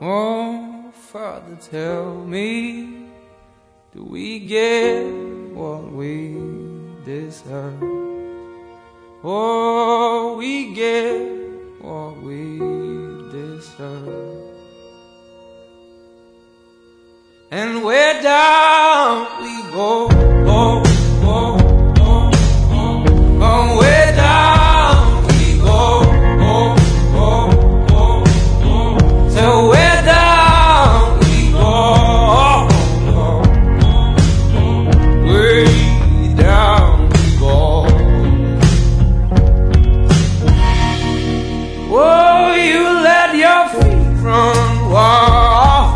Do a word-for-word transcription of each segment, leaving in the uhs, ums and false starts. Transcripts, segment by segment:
Oh, Father, tell me, do we get what we deserve? Oh, we get what we deserve. And where down we go, oh, oh, oh, oh, oh, where down we go, oh, oh, oh, oh, so where down we go, oh, oh, oh, way down we go. Oh, you let your feet run wild.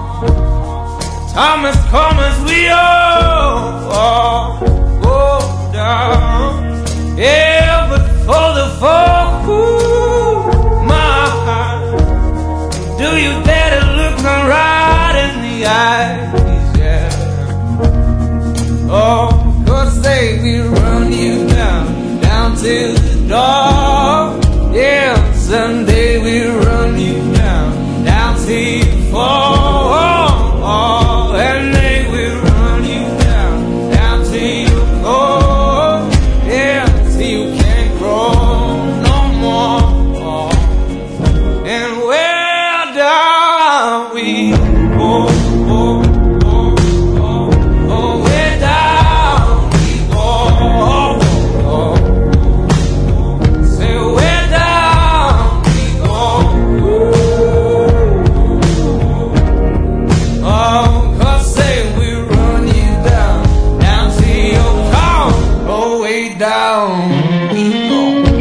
Time has come as we all, all go down. Yeah, but for the fall, ooh, my heart, do you dare to look me right in the eyes? Yeah. Oh, 'cause they will run you down, down to the door. Yeah, someday we'll run you down, down till you fall. Oh, and they will run you down, down till you go, yeah, till you can't grow no more. And where down we go, oh, oh, oh, oh, where down we go, oh, oh, say where down we go, ooh, oh. Down we go.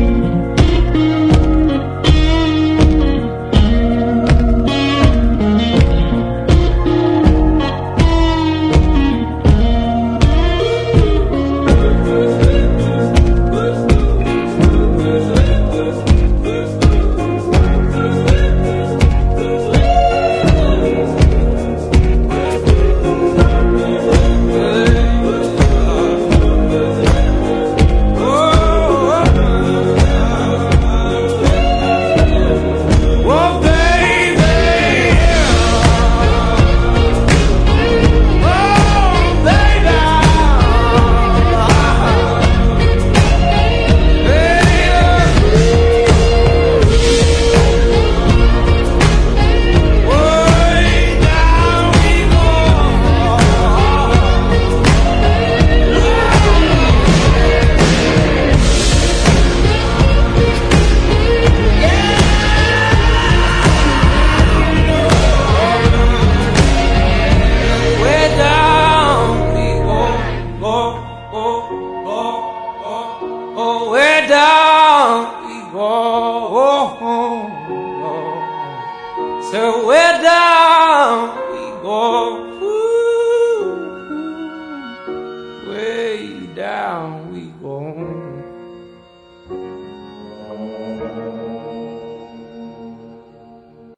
Oh, where down we go, oh, oh, oh. So where down we go, ooh, ooh, way down we go.